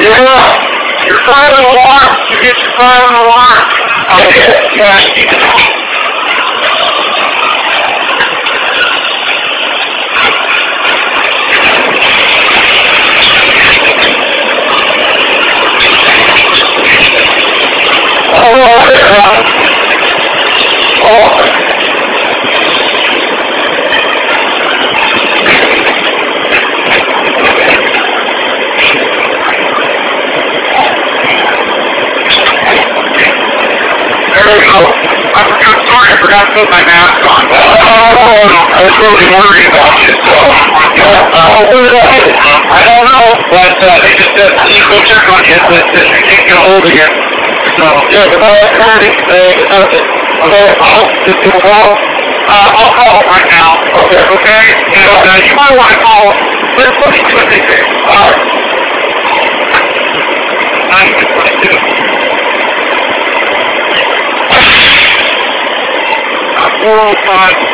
Yeah. Your fire alarm. You get your fire alarm. Okay. Yeah. I forgot to put my mask on. I was really worried about you, so. I don't know, but they just said, you go check on you, but you can't get a hold of you. So, yeah, but that's hurting. Okay, I'll call right now. Okay? And you might want to call. Let's look at what they say. Alright. 9:22. 405.